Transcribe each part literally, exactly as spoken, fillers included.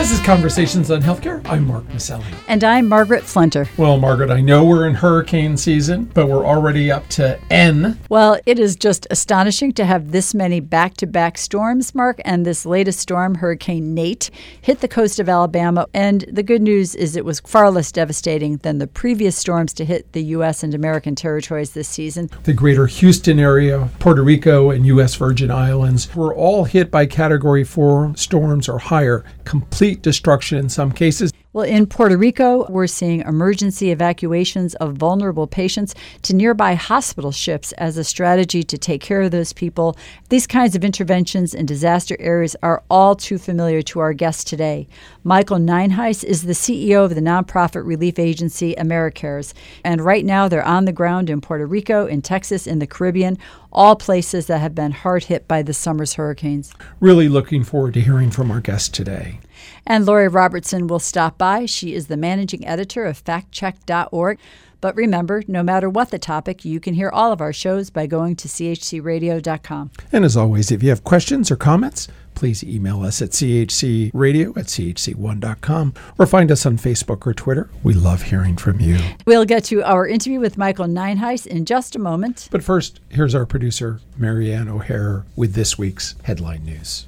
This is Conversations on Healthcare. I'm Mark Maselli. And I'm Margaret Flunter. Well, Margaret, I know we're in hurricane season, but we're already up to N. Well, it is just astonishing to have this many back-to-back storms, Mark, and this latest storm, Hurricane Nate, hit the coast of Alabama. And the good news is it was far less devastating than the previous storms to hit the U S and American territories this season. The greater Houston area, Puerto Rico, and U S Virgin Islands were all hit by Category four storms or higher. Complete destruction in some cases. Well, in Puerto Rico, we're seeing emergency evacuations of vulnerable patients to nearby hospital ships as a strategy to take care of those people. These kinds of interventions in disaster areas are all too familiar to our guest today. Michael Nienhuis is the C E O of the nonprofit relief agency Americares. And right now, they're on the ground in Puerto Rico, in Texas, in the Caribbean, all places that have been hard hit by this summer's hurricanes. Really looking forward to hearing from our guest today. And Lori Robertson will stop by. She is the managing editor of fact check dot org. But remember, no matter what the topic, you can hear all of our shows by going to c h c radio dot com. And as always, if you have questions or comments, please email us at c h c radio at c h c one dot com or find us on Facebook or Twitter. We love hearing from you. We'll get to our interview with Michael Nienhuis in just a moment. But first, here's our producer, Marianne O'Hare, with this week's headline news.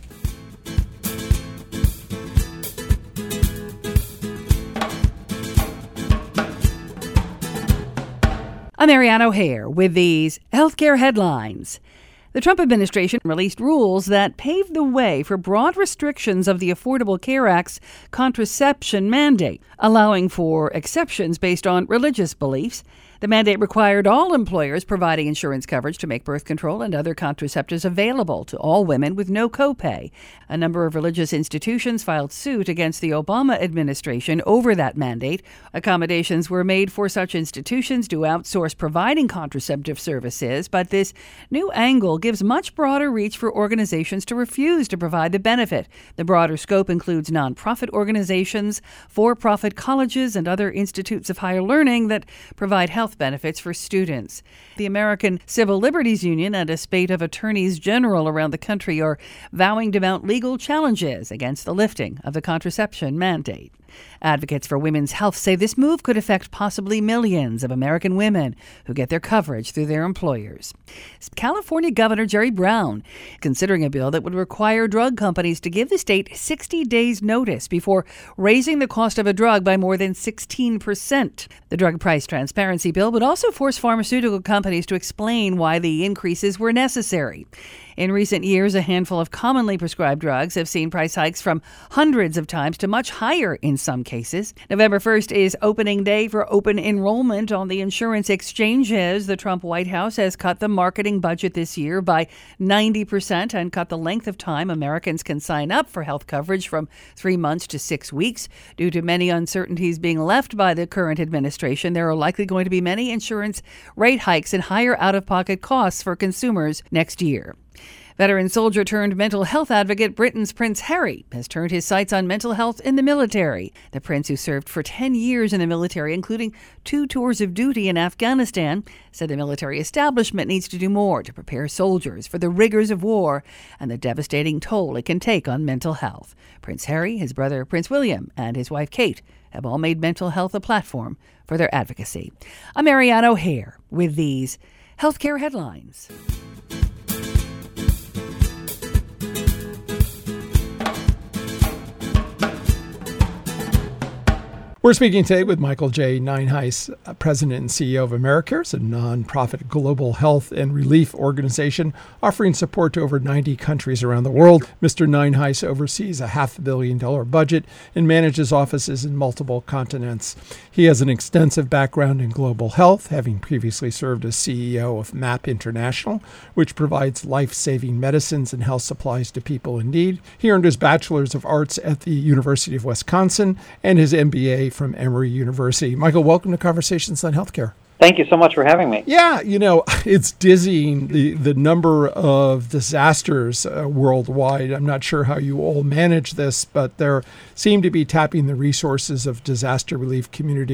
I'm Marianne O'Hare with these healthcare headlines. The Trump administration released rules that paved the way for broad restrictions of the Affordable Care Act's contraception mandate, allowing for exceptions based on religious beliefs. The mandate required all employers providing insurance coverage to make birth control and other contraceptives available to all women with no copay. A number of religious institutions filed suit against the Obama administration over that mandate. Accommodations were made for such institutions to outsource providing contraceptive services, but this new angle gives much broader reach for organizations to refuse to provide the benefit. The broader scope includes nonprofit organizations, for-profit colleges, and other institutes of higher learning that provide health benefits for students. The American Civil Liberties Union and a spate of attorneys general around the country are vowing to mount legal challenges against the lifting of the contraception mandate. Advocates for women's health say this move could affect possibly millions of American women who get their coverage through their employers. California Governor Jerry Brown considering a bill that would require drug companies to give the state sixty days notice before raising the cost of a drug by more than sixteen percent. The drug price transparency bill would also force pharmaceutical companies to explain why the increases were necessary. In recent years, a handful of commonly prescribed drugs have seen price hikes from hundreds of times to much higher in some cases. November first is opening day for open enrollment on the insurance exchanges. The Trump White House has cut the marketing budget this year by ninety percent and cut the length of time Americans can sign up for health coverage from three months to six weeks. Due to many uncertainties being left by the current administration, there are likely going to be many insurance rate hikes and higher out-of-pocket costs for consumers next year. Veteran soldier turned mental health advocate Britain's Prince Harry has turned his sights on mental health in the military. The prince, who served for ten years in the military, including two tours of duty in Afghanistan, said the military establishment needs to do more to prepare soldiers for the rigors of war and the devastating toll it can take on mental health. Prince Harry, his brother Prince William, and his wife Kate have all made mental health a platform for their advocacy. I'm Marianne O'Hare with these healthcare headlines. We're speaking today with Michael J. Nienhuis, President and C E O of Americares, a nonprofit global health and relief organization offering support to over ninety countries around the world. Mister Nienhuis oversees a half a billion dollar budget and manages offices in multiple continents. He has an extensive background in global health, having previously served as C E O of MAP International, which provides life-saving medicines and health supplies to people in need. He earned his Bachelor's of Arts at the University of Wisconsin and his M B A from Emory University. Michael, welcome to Conversations on Healthcare. Thank you so much for having me. Yeah, you know, it's dizzying, the, the number of disasters uh, worldwide. I'm not sure how you all manage this, but there seem to be tapping the resources of disaster relief community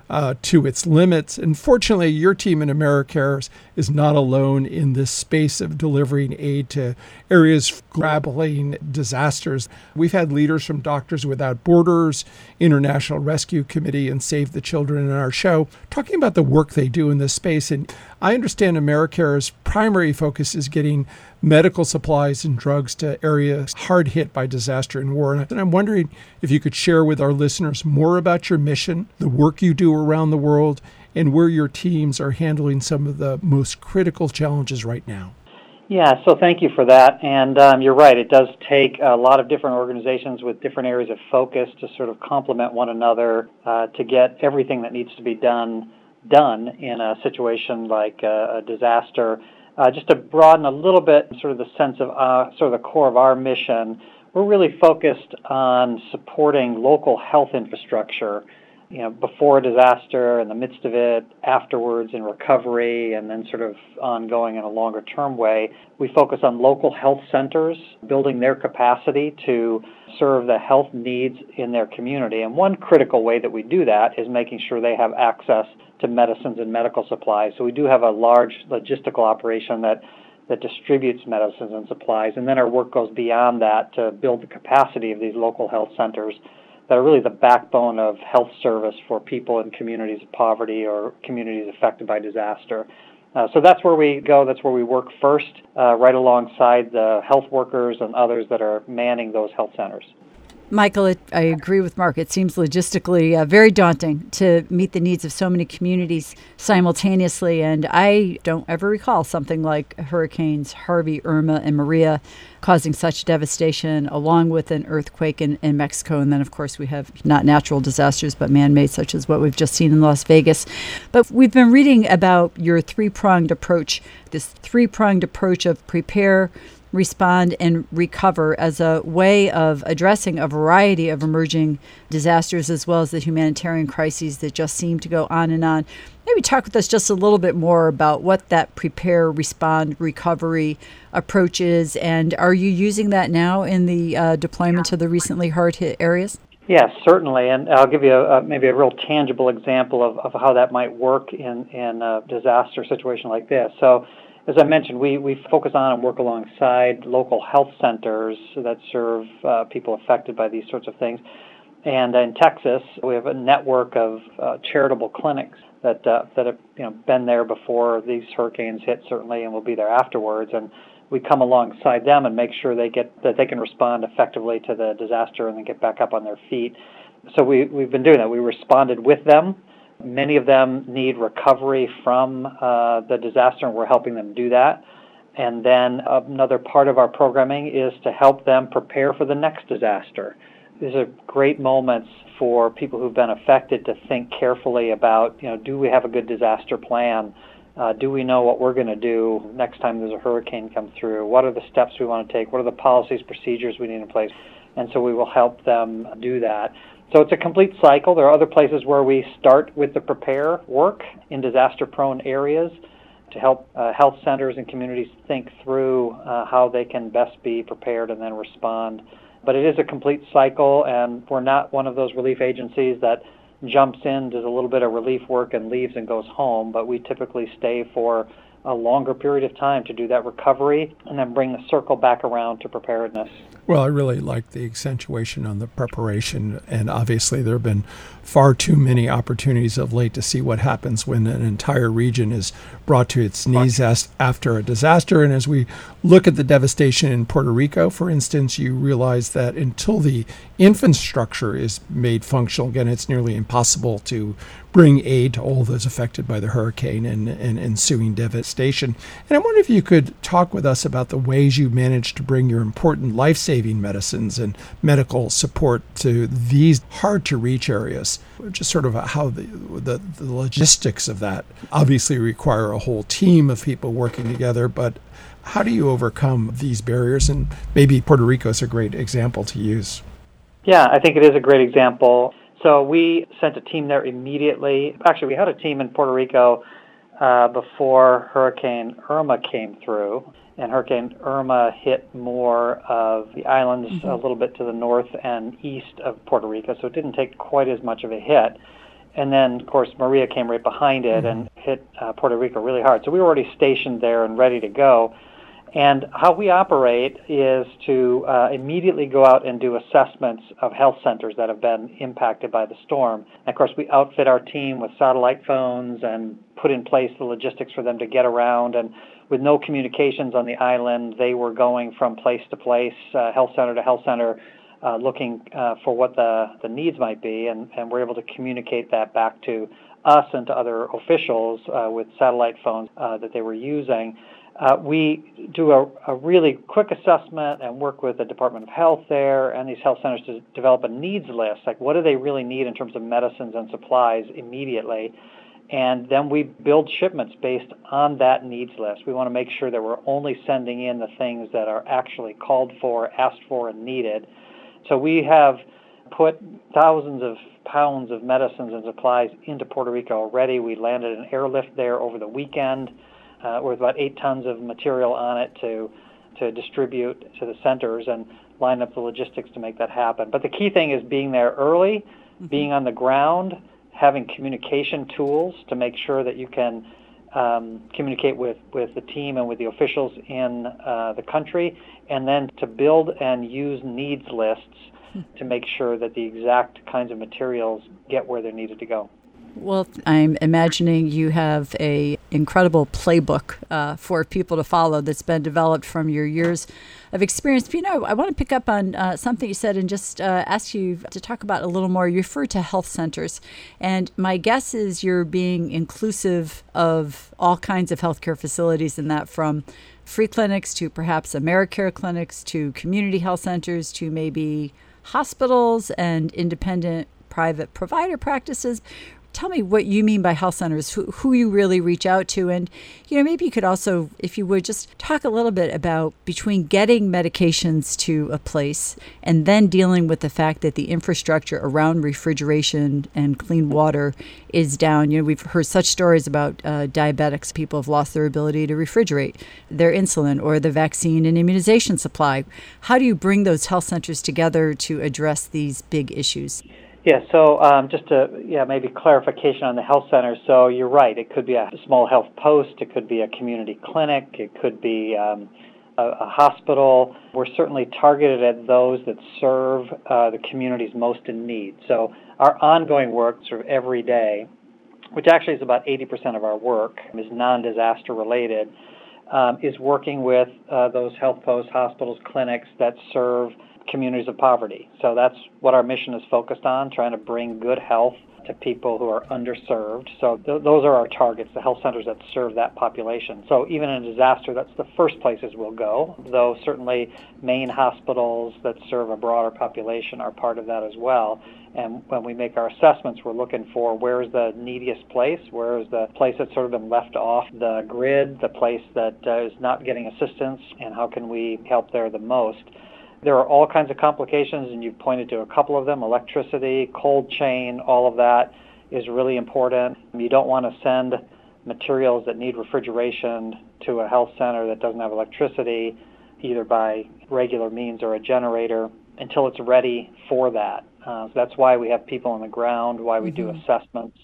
uh, to its limits. And fortunately, your team in AmeriCares is not alone in this space of delivering aid to areas grappling disasters. We've had leaders from Doctors Without Borders, International Rescue Committee, and Save the Children on our show talking about the work they do in this space. And I understand AmeriCare's primary focus is getting medical supplies and drugs to areas hard hit by disaster and war. And I'm wondering if you could share with our listeners more about your mission, the work you do around the world, and where your teams are handling some of the most critical challenges right now. Yeah, so thank you for that. And um, you're right, it does take a lot of different organizations with different areas of focus to sort of complement one another uh, to get everything that needs to be done done in a situation like a, a disaster. Uh, just to broaden a little bit sort of the sense of uh, sort of the core of our mission, we're really focused on supporting local health infrastructure, you know, before a disaster, in the midst of it, afterwards, in recovery, and then sort of ongoing in a longer term way. We focus on local health centers, building their capacity to serve the health needs in their community. And one critical way that we do that is making sure they have access to medicines and medical supplies. So we do have a large logistical operation that that distributes medicines and supplies, and then our work goes beyond that to build the capacity of these local health centers that are really the backbone of health service for people in communities of poverty or communities affected by disaster. Uh, so that's where we go, that's where we work first, uh, right alongside the health workers and others that are manning those health centers. Michael, it, I agree with Mark. It seems logistically uh, very daunting to meet the needs of so many communities simultaneously. And I don't ever recall something like Hurricanes Harvey, Irma, and Maria causing such devastation, along with an earthquake in, in Mexico. And then, of course, we have not natural disasters, but man-made, such as what we've just seen in Las Vegas. But we've been reading about your three-pronged approach, this three-pronged approach of prepare, respond, and recover as a way of addressing a variety of emerging disasters as well as the humanitarian crises that just seem to go on and on. Maybe talk with us just a little bit more about what that prepare, respond, recovery approach is, and are you using that now in the uh, deployment to the recently hard-hit areas? Yes, certainly, and I'll give you a, a, maybe a real tangible example of, of how that might work in, in a disaster situation like this. So, as I mentioned, we, we focus on and work alongside local health centers that serve uh, people affected by these sorts of things. And in Texas, we have a network of uh, charitable clinics that uh, that have you know been there before these hurricanes hit, certainly, and will be there afterwards. And we come alongside them and make sure they get that they can respond effectively to the disaster and then get back up on their feet. So we we've been doing that. We responded with them. Many of them need recovery from uh, the disaster, and we're helping them do that. And then another part of our programming is to help them prepare for the next disaster. These are great moments for people who've been affected to think carefully about, you know, do we have a good disaster plan? Uh, do we know what we're going to do next time there's a hurricane come through? What are the steps we want to take? What are the policies, procedures we need in place? And so we will help them do that. So it's a complete cycle. There are other places where we start with the prepare work in disaster-prone areas to help uh, health centers and communities think through uh, how they can best be prepared and then respond. But it is a complete cycle, and we're not one of those relief agencies that jumps in, does a little bit of relief work, and leaves and goes home. But we typically stay for a longer period of time to do that recovery and then bring the circle back around to preparedness. Well, I really like the accentuation on the preparation, and obviously there have been far too many opportunities of late to see what happens when an entire region is brought to its knees as, after a disaster. And as we look at the devastation in Puerto Rico, for instance, you realize that until the infrastructure is made functional, again, it's nearly impossible to bring aid to all those affected by the hurricane and, and ensuing devastation. And I wonder if you could talk with us about the ways you managed to bring your important life-saving medicines and medical support to these hard-to-reach areas. Just sort of how the, the the logistics of that obviously require a whole team of people working together, but how do you overcome these barriers? And maybe Puerto Rico is a great example to use. Yeah, I think it is a great example. So we sent a team there immediately. Actually, we had a team in Puerto Rico uh, before Hurricane Irma came through. And Hurricane Irma hit more of the islands mm-hmm. a little bit to the north and east of Puerto Rico, so it didn't take quite as much of a hit. And then, of course, Maria came right behind it Mm-hmm. and hit uh, Puerto Rico really hard. So we were already stationed there and ready to go. And how we operate is to uh, immediately go out and do assessments of health centers that have been impacted by the storm. And of course, we outfit our team with satellite phones and put in place the logistics for them to get around. And with no communications on the island, they were going from place to place, uh, health center to health center, uh, looking uh, for what the, the needs might be. And, and we're able to communicate that back to us and to other officials uh, with satellite phones uh, that they were using. Uh, we do a, a really quick assessment and work with the Department of Health there and these health centers to develop a needs list, like what do they really need in terms of medicines and supplies immediately. And then we build shipments based on that needs list. We want to make sure that we're only sending in the things that are actually called for, asked for, and needed. So we have put thousands of pounds of medicines and supplies into Puerto Rico already. We landed an airlift there over the weekend uh, with about eight tons of material on it to to distribute to the centers and line up the logistics to make that happen. But the key thing is being there early, mm-hmm. being on the ground, having communication tools to make sure that you can um, communicate with, with the team and with the officials in uh, the country, and then to build and use needs lists to make sure that the exact kinds of materials get where they're needed to go. Well, I'm imagining you have a incredible playbook uh, for people to follow that's been developed from your years of experience. But, you know, I want to pick up on uh, something you said and just uh, ask you to talk about a little more. You refer to health centers, and my guess is you're being inclusive of all kinds of healthcare facilities in that, from free clinics to perhaps AmeriCare clinics to community health centers to maybe hospitals and independent private provider practices. Tell me what you mean by health centers, who, who you really reach out to. And, you know, maybe you could also, if you would, just talk a little bit about between getting medications to a place and then dealing with the fact that the infrastructure around refrigeration and clean water is down. You know, we've heard such stories about uh, diabetics. People have lost their ability to refrigerate their insulin or the vaccine and immunization supply. How do you bring those health centers together to address these big issues? Yeah, so um, just to, yeah, maybe clarification on the health centers. So you're right, it could be a small health post, it could be a community clinic, it could be um, a, a hospital. We're certainly targeted at those that serve uh, the communities most in need. So our ongoing work sort of every day, which actually is about eighty percent of our work, is non-disaster related, um, is working with uh, those health posts, hospitals, clinics that serve communities of poverty. So that's what our mission is focused on, trying to bring good health to people who are underserved. So th- those are our targets, the health centers that serve that population. So even in a disaster, that's the first places we'll go, though certainly main hospitals that serve a broader population are part of that as well. And when we make our assessments, we're looking for where's the neediest place, where is the place that's sort of been left off the grid, the place that uh, is not getting assistance, and how can we help there the most. There are all kinds of complications, and you've pointed to a couple of them: electricity, cold chain, all of that is really important. You don't want to send materials that need refrigeration to a health center that doesn't have electricity, either by regular means or a generator, until it's ready for that. Uh, so that's why we have people on the ground, why we mm-hmm. do assessments,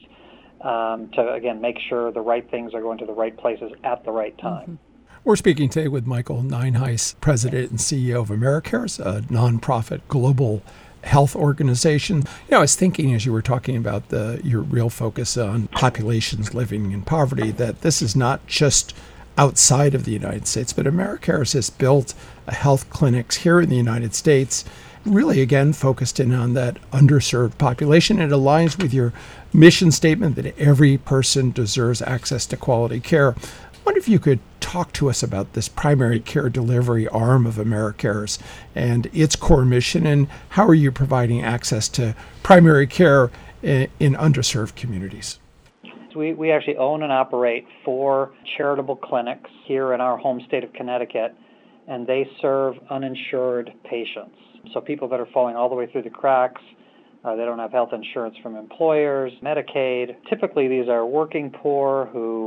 um, to, again, make sure the right things are going to the right places at the right time. Mm-hmm. We're speaking today with Michael Nienhuis, President and C E O of AmeriCares, a nonprofit global health organization. You know, I was thinking as you were talking about the your real focus on populations living in poverty, that this is not just outside of the United States, but AmeriCares has built a health clinics here in the United States, really, again, focused in on that underserved population. It aligns with your mission statement that every person deserves access to quality care. I wonder if you could talk to us about this primary care delivery arm of AmeriCares and its core mission, and how are you providing access to primary care in, in underserved communities? We, we actually own and operate four charitable clinics here in our home state of Connecticut, and they serve uninsured patients. So people that are falling all the way through the cracks, uh, they don't have health insurance from employers, Medicaid. Typically these are working poor who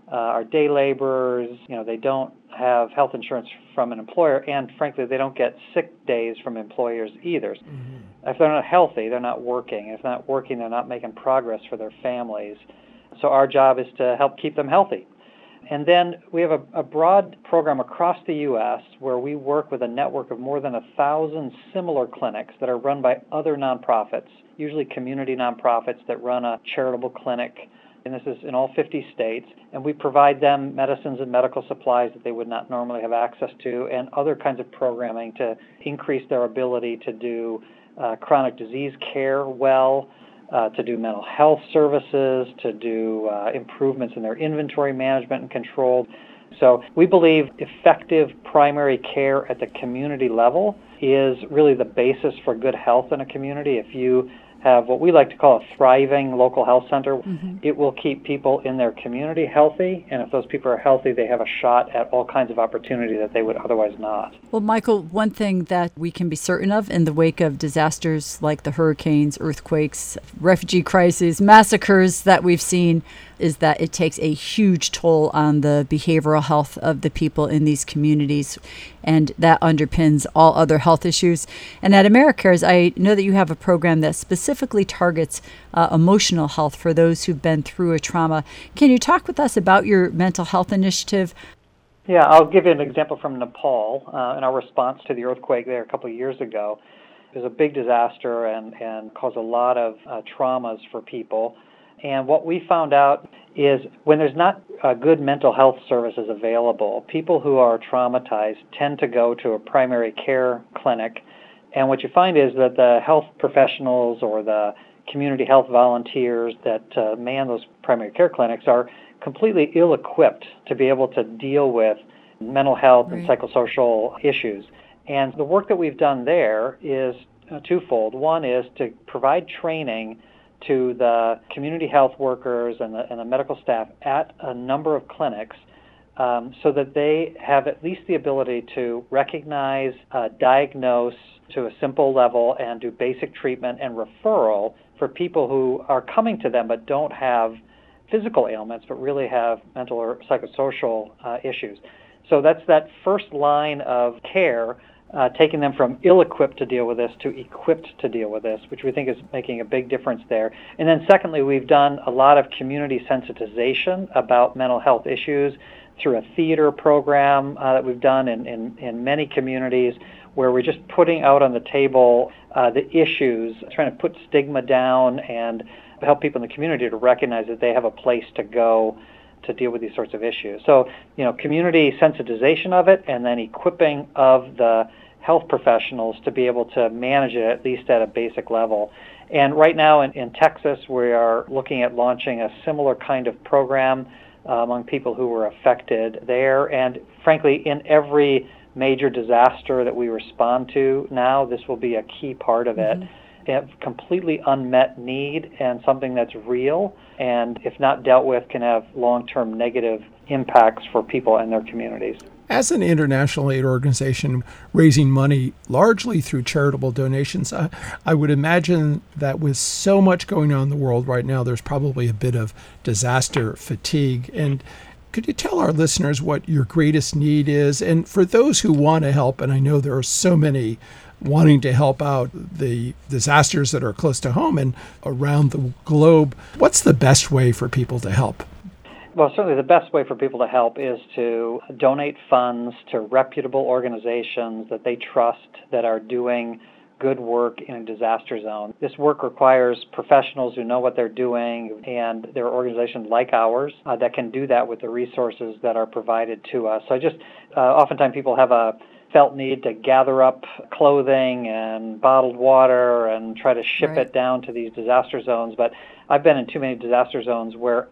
uh, are day laborers. You know, they don't have health insurance from an employer, and frankly, they don't get sick days from employers either. Mm-hmm. If they're not healthy, they're not working. If they're not working, they're not making progress for their families. So our job is to help keep them healthy. And then we have a, a broad program across the U S where we work with a network of more than a thousand similar clinics that are run by other nonprofits, usually community nonprofits that run a charitable clinic. And this is in all fifty states. And we provide them medicines and medical supplies that they would not normally have access to, and other kinds of programming to increase their ability to do uh, chronic disease care well, Uh, to do mental health services, to do uh, improvements in their inventory management and control. So we believe effective primary care at the community level is really the basis for good health in a community. If you have what we like to call a thriving local health center, mm-hmm. it will keep people in their community healthy, and if those people are healthy, they have a shot at all kinds of opportunity that they would otherwise not. Well, Michael, one thing that we can be certain of in the wake of disasters like the hurricanes, earthquakes, refugee crises, massacres that we've seen is that it takes a huge toll on the behavioral health of the people in these communities, and that underpins all other health issues. And at AmeriCares, I know that you have a program that specifically targets uh, emotional health for those who've been through a trauma. Can you talk with us about your mental health initiative? Yeah, I'll give you an example from Nepal uh, in our response to the earthquake there a couple of years ago. It was a big disaster and, and caused a lot of uh, traumas for people. And what we found out is when there's not uh, good mental health services available, people who are traumatized tend to go to a primary care clinic. And what you find is that the health professionals or the community health volunteers that uh, man those primary care clinics are completely ill-equipped to be able to deal with mental health right. and psychosocial issues. And the work that we've done there is uh, twofold. One is to provide training to the community health workers and the, and the medical staff at a number of clinics um, so that they have at least the ability to recognize, uh, diagnose to a simple level, and do basic treatment and referral for people who are coming to them but don't have physical ailments but really have mental or psychosocial uh, issues. So that's that first line of care, Uh, taking them from ill-equipped to deal with this to equipped to deal with this, which we think is making a big difference there. And then secondly, we've done a lot of community sensitization about mental health issues through a theater program uh, that we've done in, in, in many communities where we're just putting out on the table uh, the issues, trying to put stigma down and help people in the community to recognize that they have a place to go to deal with these sorts of issues. So, you know, community sensitization of it, and then equipping of the health professionals to be able to manage it at least at a basic level. And right now in, in Texas, we are looking at launching a similar kind of program uh, among people who were affected there. And frankly, in every major disaster that we respond to now, this will be a key part of it. Mm-hmm. A completely unmet need and something that's real, and if not dealt with, can have long-term negative impacts for people and their communities. As an international aid organization raising money largely through charitable donations, I, I would imagine that with so much going on in the world right now, there's probably a bit of disaster fatigue. And could you tell our listeners what your greatest need is? And for those who want to help, and I know there are so many wanting to help out the disasters that are close to home and around the globe, what's the best way for people to help? Well, certainly the best way for people to help is to donate funds to reputable organizations that they trust that are doing good work in a disaster zone. This work requires professionals who know what they're doing, and there are organizations like ours uh, that can do that with the resources that are provided to us. So I just, uh, oftentimes people have a felt need to gather up clothing and bottled water and try to ship right. it down to these disaster zones. But I've been in too many disaster zones where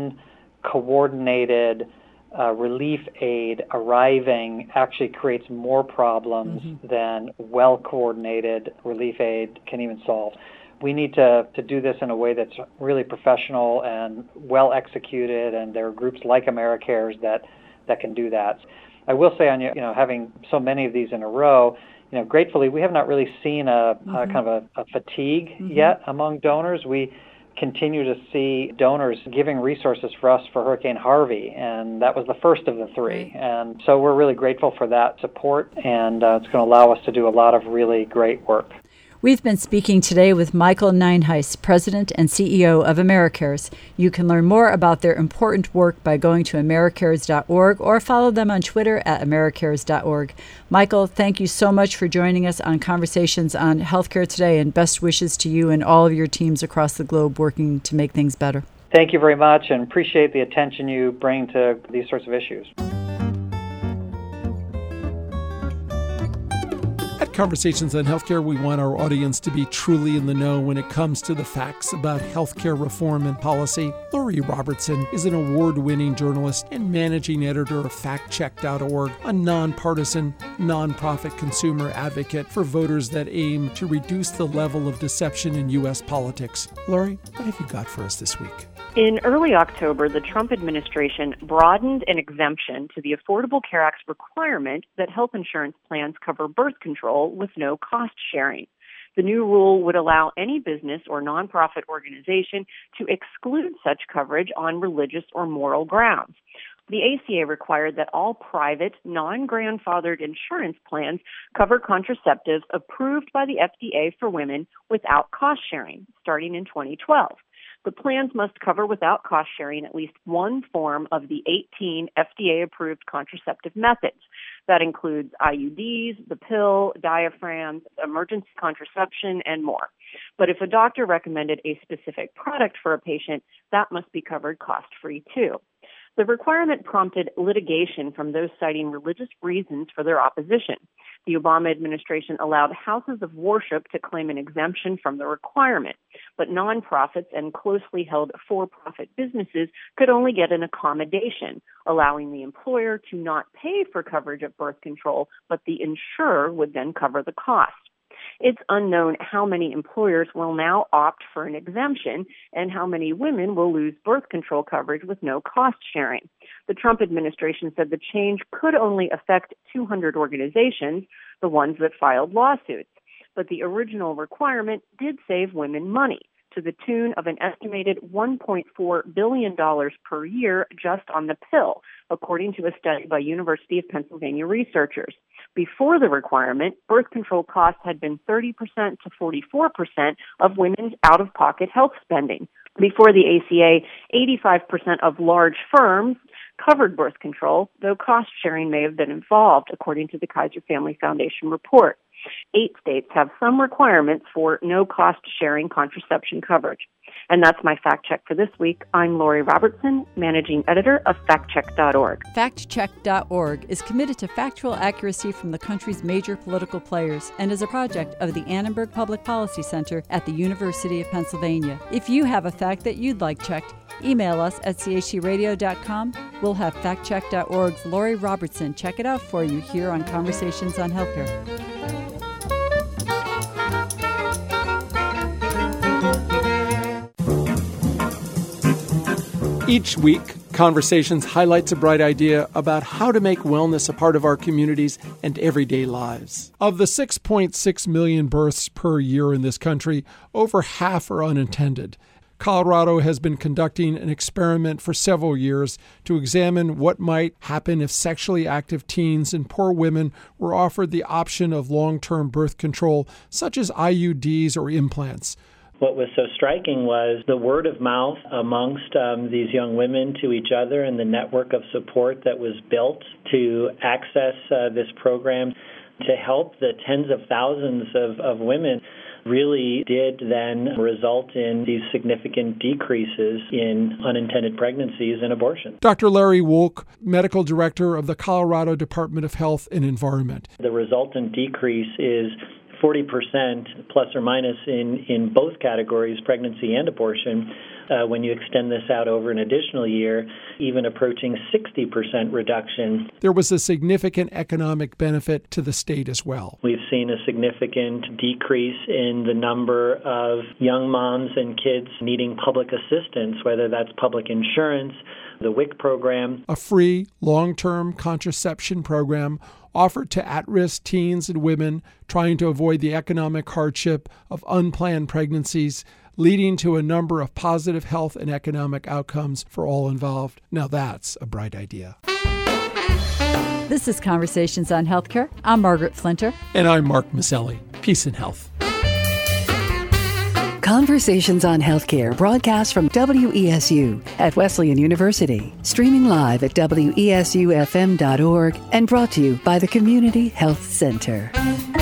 uncoordinated uh, relief aid arriving actually creates more problems mm-hmm. than well-coordinated relief aid can even solve. We need to, to do this in a way that's really professional and well executed, and there are groups like AmeriCares that, that can do that. I will say on you, you know, having so many of these in a row, you know, gratefully we have not really seen a, mm-hmm. a kind of a, a fatigue mm-hmm. yet among donors. We continue to see donors giving resources for us for Hurricane Harvey, and that was the first of the three. And so we're really grateful for that support, and uh, it's going to allow us to do a lot of really great work. We've been speaking today with Michael Ninehuis, President and C E O of AmeriCares. You can learn more about their important work by going to Americares dot org or follow them on Twitter at Americares dot org. Michael, thank you so much for joining us on Conversations on Healthcare today, and best wishes to you and all of your teams across the globe working to make things better. Thank you very much, and appreciate the attention you bring to these sorts of issues. At Conversations on Healthcare, we want our audience to be truly in the know when it comes to the facts about healthcare reform and policy. Lori Robertson is an award-winning journalist and managing editor of fact check dot org, a nonpartisan, nonprofit consumer advocate for voters that aim to reduce the level of deception in U S politics. Lori, what have you got for us this week? In early October, the Trump administration broadened an exemption to the Affordable Care Act's requirement that health insurance plans cover birth control with no cost sharing. The new rule would allow any business or nonprofit organization to exclude such coverage on religious or moral grounds. The A C A required that all private, non-grandfathered insurance plans cover contraceptives approved by the F D A for women without cost sharing, starting in twenty twelve. The plans must cover without cost sharing at least one form of the eighteen F D A-approved contraceptive methods. That includes I U Ds, the pill, diaphragms, emergency contraception, and more. But if a doctor recommended a specific product for a patient, that must be covered cost-free too. The requirement prompted litigation from those citing religious reasons for their opposition. The Obama administration allowed houses of worship to claim an exemption from the requirement, but nonprofits and closely held for-profit businesses could only get an accommodation, allowing the employer to not pay for coverage of birth control, but the insurer would then cover the cost. It's unknown how many employers will now opt for an exemption and how many women will lose birth control coverage with no cost sharing. The Trump administration said the change could only affect two hundred organizations, the ones that filed lawsuits. But the original requirement did save women money, to the tune of an estimated one point four billion dollars per year just on the pill, according to a study by University of Pennsylvania researchers. Before the requirement, birth control costs had been thirty percent to forty-four percent of women's out-of-pocket health spending. Before the A C A, eighty-five percent of large firms covered birth control, though cost sharing may have been involved, according to the Kaiser Family Foundation report. Eight states have some requirements for no-cost sharing contraception coverage. And that's my fact check for this week. I'm Lori Robertson, managing editor of fact check dot org. fact check dot org is committed to factual accuracy from the country's major political players and is a project of the Annenberg Public Policy Center at the University of Pennsylvania. If you have a fact that you'd like checked, email us at c h c radio dot com. We'll have fact check dot org's Lori Robertson check it out for you here on Conversations on Healthcare. Each week, Conversations highlights a bright idea about how to make wellness a part of our communities and everyday lives. Of the six point six million births per year in this country, over half are unintended. Colorado has been conducting an experiment for several years to examine what might happen if sexually active teens and poor women were offered the option of long-term birth control, such as I U Ds or implants. What was so striking was the word of mouth amongst um, these young women to each other and the network of support that was built to access uh, this program to help the tens of thousands of, of women really did then result in these significant decreases in unintended pregnancies and abortion. Doctor Larry Wolk, Medical Director of the Colorado Department of Health and Environment. The resultant decrease is forty percent plus or minus in, in both categories, pregnancy and abortion. Uh, when you extend this out over an additional year, even approaching sixty percent reduction. There was a significant economic benefit to the state as well. We've seen a significant decrease in the number of young moms and kids needing public assistance, whether that's public insurance, the W I C program. A free, long-term contraception program offered to at-risk teens and women trying to avoid the economic hardship of unplanned pregnancies, leading to a number of positive health and economic outcomes for all involved. Now that's a bright idea. This is Conversations on Healthcare. I'm Margaret Flinter. And I'm Mark Maselli. Peace and health. Conversations on Healthcare broadcast from W E S U at Wesleyan University, streaming live at W E S U F M dot org and brought to you by the Community Health Center.